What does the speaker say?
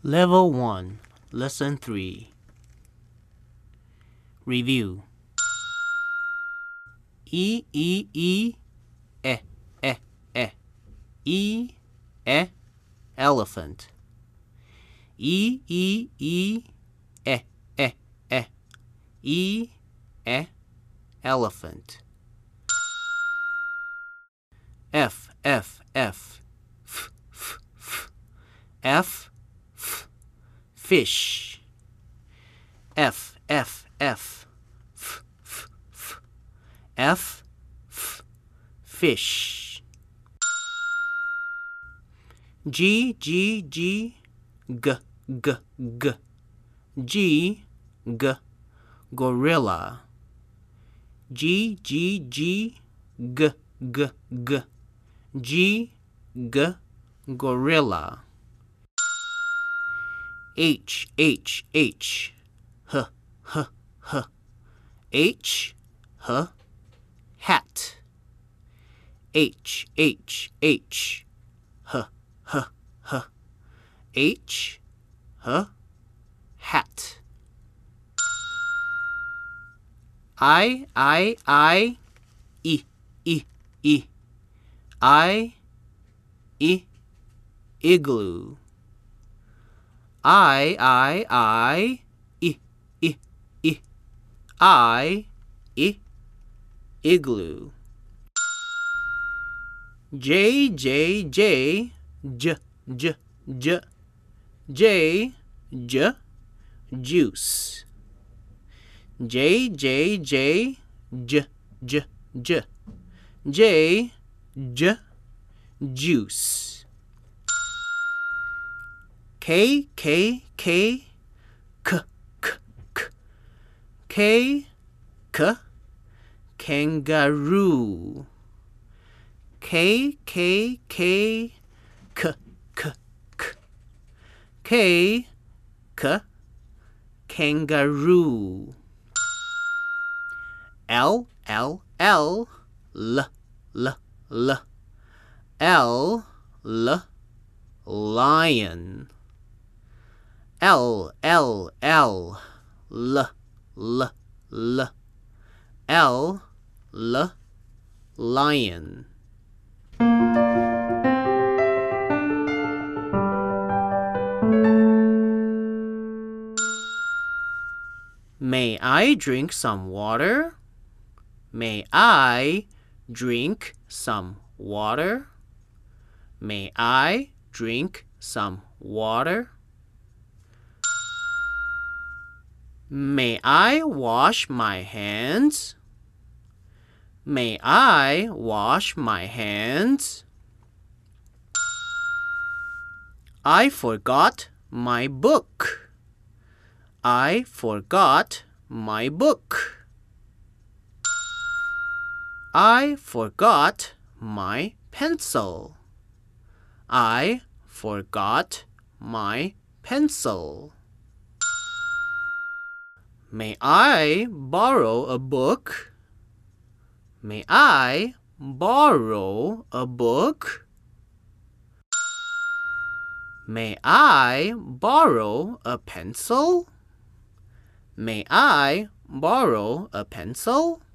Level 1, Lesson 3. Review. E, E, E, E, E, E. E, E, elephant. E, E, E, E, E, E. E, E, elephant. F, F, F. F, F, F. F, F. Fish. F, F, F. F, F, F. F, F. Fish. G, G, G. G, G, G. G, G. Gorilla. G, G, G. G, G, G. G, G. Gorilla. H, H, H. H, H, H. H, H. Hat. H, H, H. H, H, H. H, H. Hat. I, I, E, E, E. I, E, igloo. I, E, E, E. I, E, igloo. J, J, J, J, J, J. J, J, juice. J, J, J, J, J, J. J, J, juice. K, K, K, K, K, K. K, K, kangaroo. K, K, K, K, K, K. K, K, kangaroo. L, L, L, L, L, L. L, L, lion. L, L, L, L, L, L. L, L, lion. May I drink some water? May I drink some water? May I drink some water? May I wash my hands? May I wash my hands? I forgot my book. I forgot my book. I forgot my pencil. I forgot my pencil. May I borrow a book? May I borrow a book? May I borrow a pencil? May I borrow a pencil?